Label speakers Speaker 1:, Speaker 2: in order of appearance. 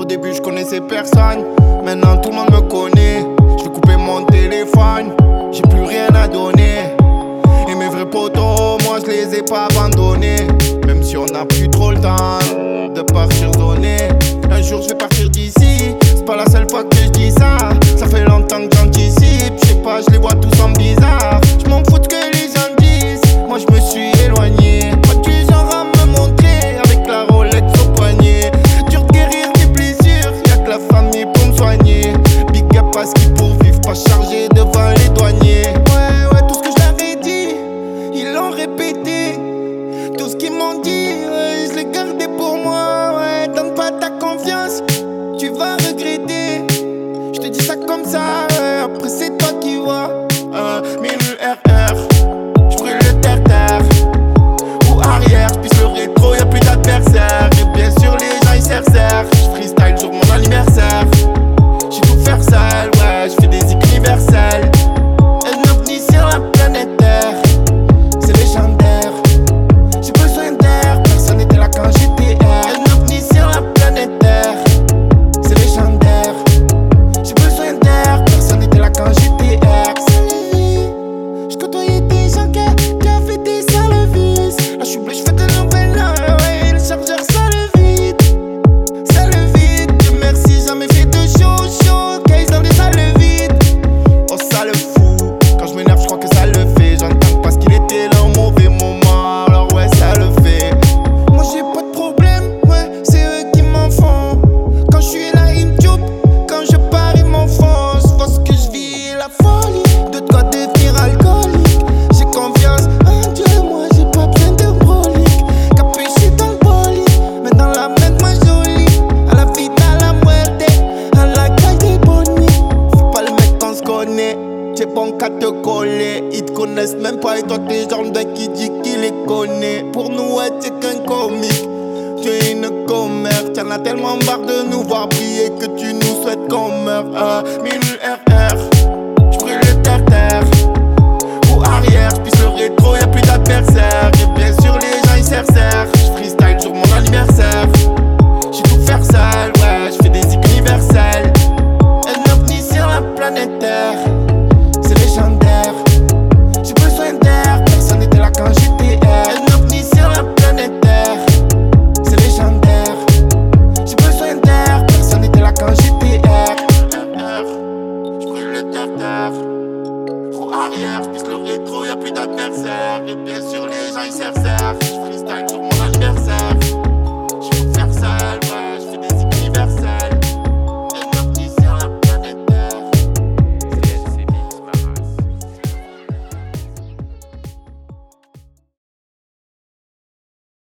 Speaker 1: début je connaissais personne, maintenant tout le monde me connaît. J'ai coupé mon téléphone, j'ai plus rien à donner. Et mes vrais potos, moi je les ai pas abandonnés. Même si on n'a plus trop le temps de partir zoner. Un jour je vais partir d'ici, c'est pas la seule fois que je dis ça. Ça fait longtemps que j'anticipe, je sais pas, je les vois tous en bizarre. Je m'en fous de que les gens disent, moi je me suis éloigné. Pas du genre à me montrer avec la Rolex au poignet. Dur de guérir des blessures, y'a que la famille pour me soigner. Big up à ce qui pour vivre, pas chargé devant les douaniers. Ouais, tout ce que je leur ai dit, ils l'ont répété. Tout ce qu'ils m'ont dit, ouais, je l'ai gardé pour moi. Ouais, donne pas ta confiance, tu vas regretter. Je te dis ça comme ça, ouais, après c'est toi qui vois. Minute RR, je brûle le terre-terre. Ou arrière, je pisse le rétro, y'a plus d'adversaire. Et bien sûr les gens ils serrent. Je freestyle sur mon anniversaire. J'ai tout faire seul, ouais, je fais des zik universels. Un ovni sur la planète Terre, c'est légendaire. J'ai besoin d'air, personne n'était là quand j'étais R. Un ovni sur la planète Terre, c'est légendaire. J'ai besoin d'air, personne n'était là quand j'étais R. Je côtoyais des gens qui avaient des sales vis. Là je suis bleu, je fais de nouvelles, ouais, le chargeur ça le vide. Ça le vide, Dieu merci, jamais fait de chaud, qu'ils ont des sales vides. Oh ça le fout, quand je m'énerve je crois que ça le fait. J'entends parce qu'il était là au mauvais moment, alors ouais ça le fait. Moi j'ai pas de problème, ouais, c'est eux qui m'en font. Quand je suis là ils me tubent, quand je pars ils m'enfoncent. Parce que je vis la folie, de quoi devenir alcoolique. J'ai confiance en Dieu, moi j'ai pas besoin de brolique. Capuché dans le bolide, mais dans la main de ma jolie. À la vie, à la muerte, à la caille des bonnies. Faut pas le mec qu'on se connaît, c'est bon qu'à te coller. Ils te connaissent même pas et toi t'es genre de qui dit qu'il les connaît. Pour nous ouais t'es qu'un comique, tu es une commère. T'en as tellement marre de nous voir briller que tu nous souhaites qu'on meure. Minute RR, je brûle le terre-terre. Ou arrière, je pisse le rétro, y'a plus d'adversaire. Et bien sûr les gens ils serrent. Je freestyle sur mon anniversaire. J'ai tout faire seul, ouais, je fais des zik universels. Un ovni sur la planète Terre, c'est légendaire. J'ai besoin d'air, personne n'était là quand j'étais R. Un ovni sur la planète Terre, c'est légendaire. J'ai besoin d'air, personne n'était là quand j'étais R. Je brûle le terre-terre. Roue arrière, je pisse le rétro, y'a plus d'adversaire. Et bien sûr les gens ils serrent. Je freestyle